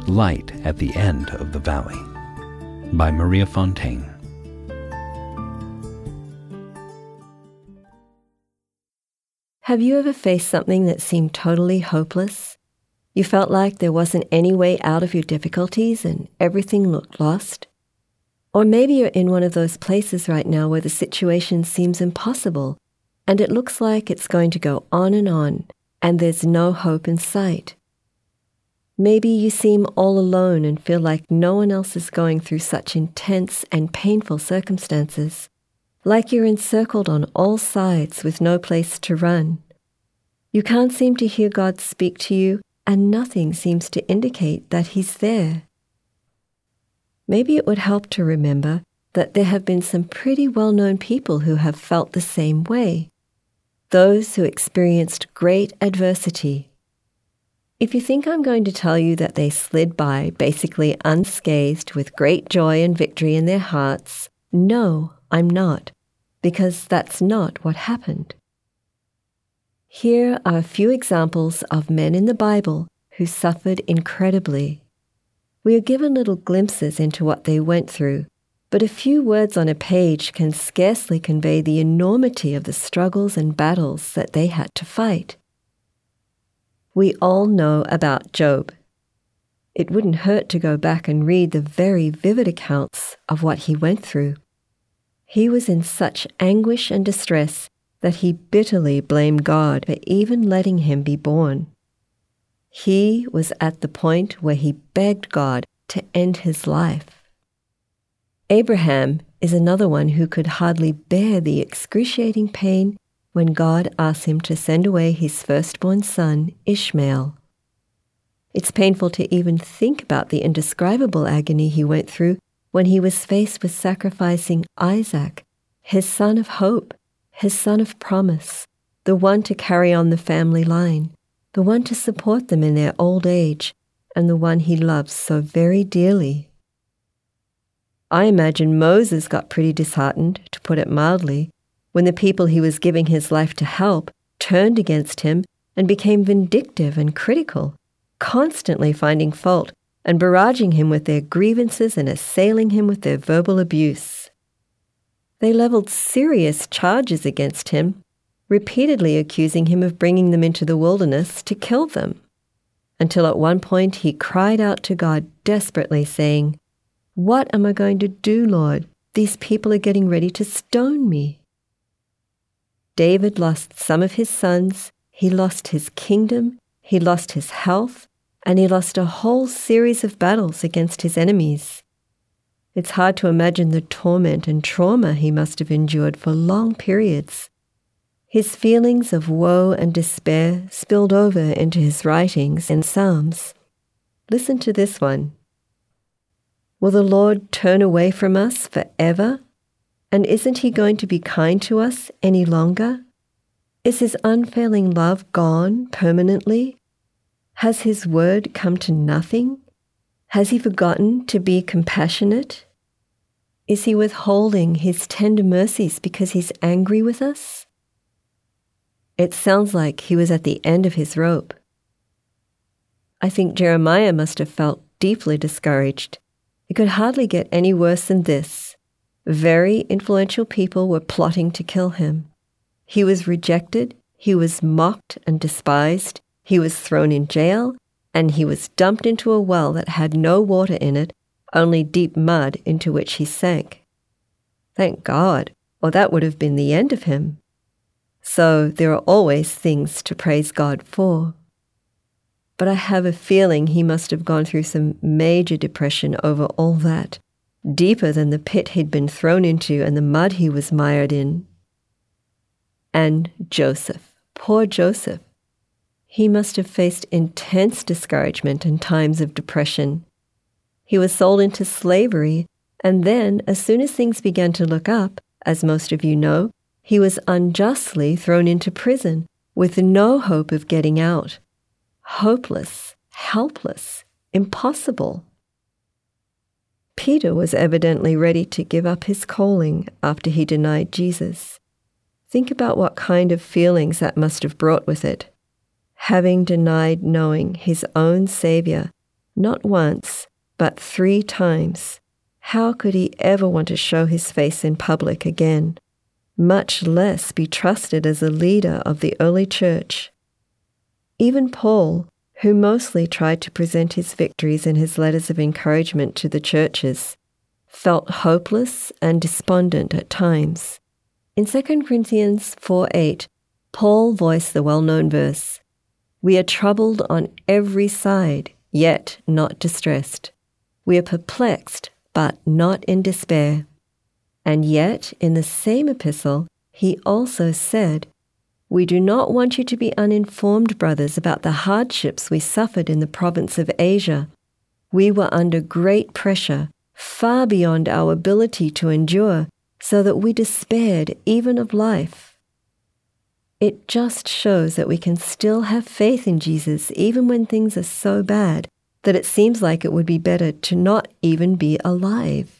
Light at the End of the Valley by Maria Fontaine. Have you ever faced something that seemed totally hopeless? You felt like there wasn't any way out of your difficulties and everything looked lost? Or maybe you're in one of those places right now where the situation seems impossible and it looks like it's going to go on and there's no hope in sight. Maybe you seem all alone and feel like no one else is going through such intense and painful circumstances, like you're encircled on all sides with no place to run. You can't seem to hear God speak to you, and nothing seems to indicate that He's there. Maybe it would help to remember that there have been some pretty well-known people who have felt the same way, those who experienced great adversity. If you think I'm going to tell you that they slid by basically unscathed with great joy and victory in their hearts, no, I'm not, because that's not what happened. Here are a few examples of men in the Bible who suffered incredibly. We are given little glimpses into what they went through, but a few words on a page can scarcely convey the enormity of the struggles and battles that they had to fight. We all know about Job. It wouldn't hurt to go back and read the very vivid accounts of what he went through. He was in such anguish and distress that he bitterly blamed God for even letting him be born. He was at the point where he begged God to end his life. Abraham is another one who could hardly bear the excruciating pain when God asked him to send away his firstborn son, Ishmael. It's painful to even think about the indescribable agony he went through when he was faced with sacrificing Isaac, his son of hope, his son of promise, the one to carry on the family line, the one to support them in their old age, and the one he loves so very dearly. I imagine Moses got pretty disheartened, to put it mildly, when the people he was giving his life to help turned against him and became vindictive and critical, constantly finding fault and barraging him with their grievances and assailing him with their verbal abuse. They leveled serious charges against him, repeatedly accusing him of bringing them into the wilderness to kill them, until at one point he cried out to God desperately, saying, "What am I going to do, Lord? These people are getting ready to stone me." David lost some of his sons, he lost his kingdom, he lost his health, and he lost a whole series of battles against his enemies. It's hard to imagine the torment and trauma he must have endured for long periods. His feelings of woe and despair spilled over into his writings and Psalms. Listen to this one. Will the Lord turn away from us forever? And isn't He going to be kind to us any longer? Is His unfailing love gone permanently? Has His word come to nothing? Has He forgotten to be compassionate? Is He withholding His tender mercies because He's angry with us? It sounds like he was at the end of his rope. I think Jeremiah must have felt deeply discouraged. It could hardly get any worse than this. Very influential people were plotting to kill him. He was rejected, he was mocked and despised, he was thrown in jail, and he was dumped into a well that had no water in it, only deep mud into which he sank. Thank God, or that would have been the end of him. So there are always things to praise God for. But I have a feeling he must have gone through some major depression over all that, deeper than the pit he'd been thrown into and the mud he was mired in. And Joseph, poor Joseph. He must have faced intense discouragement and times of depression. He was sold into slavery, and then, as soon as things began to look up, as most of you know, he was unjustly thrown into prison with no hope of getting out. Hopeless, helpless, impossible. Peter was evidently ready to give up his calling after he denied Jesus. Think about what kind of feelings that must have brought with it. Having denied knowing his own Savior not once, but 3 times. How could he ever want to show his face in public again, much less be trusted as a leader of the early church? Even Paul, who mostly tried to present his victories in his letters of encouragement to the churches, felt hopeless and despondent at times. In 2 Corinthians 4:8, Paul voiced the well-known verse, "We are troubled on every side, yet not distressed. We are perplexed, but not in despair." And yet, in the same epistle, he also said, "We do not want you to be uninformed, brothers, about the hardships we suffered in the province of Asia. We were under great pressure, far beyond our ability to endure, so that we despaired even of life." It just shows that we can still have faith in Jesus even when things are so bad that it seems like it would be better to not even be alive.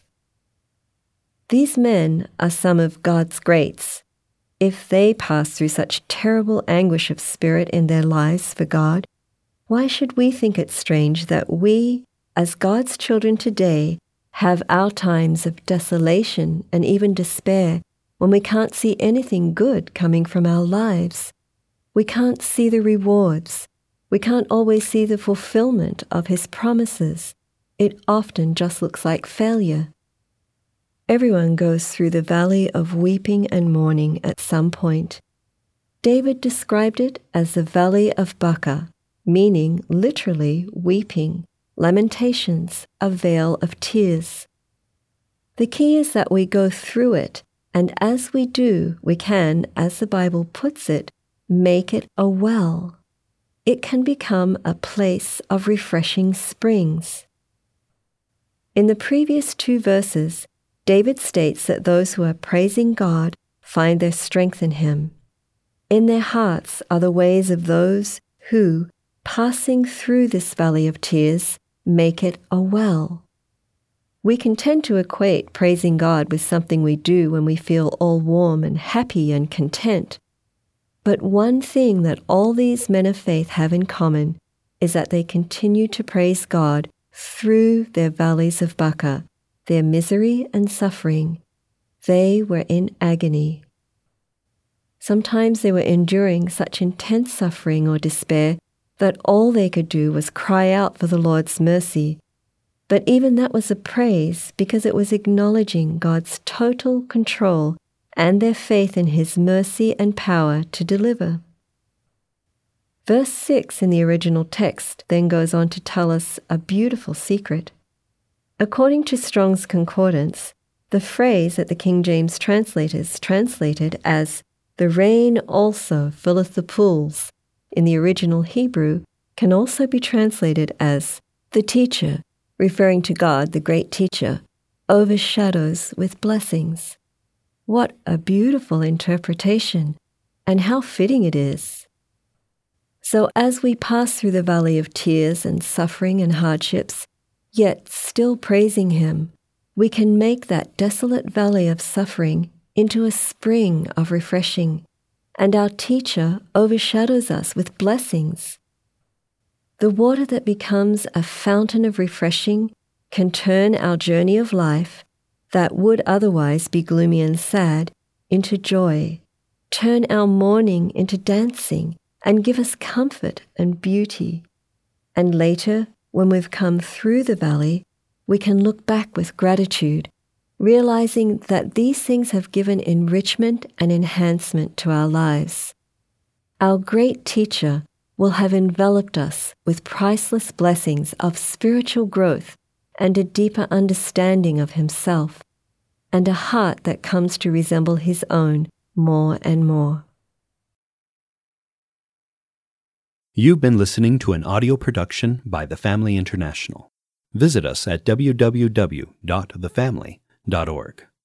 These men are some of God's greats. If they pass through such terrible anguish of spirit in their lives for God, why should we think it strange that we, as God's children today, have our times of desolation and even despair when we can't see anything good coming from our lives? We can't see the rewards. We can't always see the fulfillment of His promises. It often just looks like failure. Everyone goes through the valley of weeping and mourning at some point. David described it as the valley of Baca, meaning literally weeping, lamentations, a vale of tears. The key is that we go through it, and as we do, we can, as the Bible puts it, make it a well. It can become a place of refreshing springs. In the previous 2 verses, David states that those who are praising God find their strength in Him. In their hearts are the ways of those who, passing through this valley of tears, make it a well. We can tend to equate praising God with something we do when we feel all warm and happy and content. But one thing that all these men of faith have in common is that they continue to praise God through their valleys of Baca, their misery and suffering. They were in agony. Sometimes they were enduring such intense suffering or despair that all they could do was cry out for the Lord's mercy. But even that was a praise because it was acknowledging God's total control and their faith in His mercy and power to deliver. Verse 6 in the original text then goes on to tell us a beautiful secret. According to Strong's Concordance, the phrase that the King James translators translated as, "The rain also filleth the pools," in the original Hebrew can also be translated as, "The teacher," referring to God, the great teacher, "overshadows with blessings." What a beautiful interpretation, and how fitting it is. So as we pass through the valley of tears and suffering and hardships, yet still praising Him, we can make that desolate valley of suffering into a spring of refreshing, and our teacher overshadows us with blessings. The water that becomes a fountain of refreshing can turn our journey of life, that would otherwise be gloomy and sad, into joy, turn our mourning into dancing, and give us comfort and beauty. And later, when we've come through the valley, we can look back with gratitude, realizing that these things have given enrichment and enhancement to our lives. Our great teacher will have enveloped us with priceless blessings of spiritual growth and a deeper understanding of Himself, and a heart that comes to resemble His own more and more. You've been listening to an audio production by The Family International. Visit us at www.thefamily.org.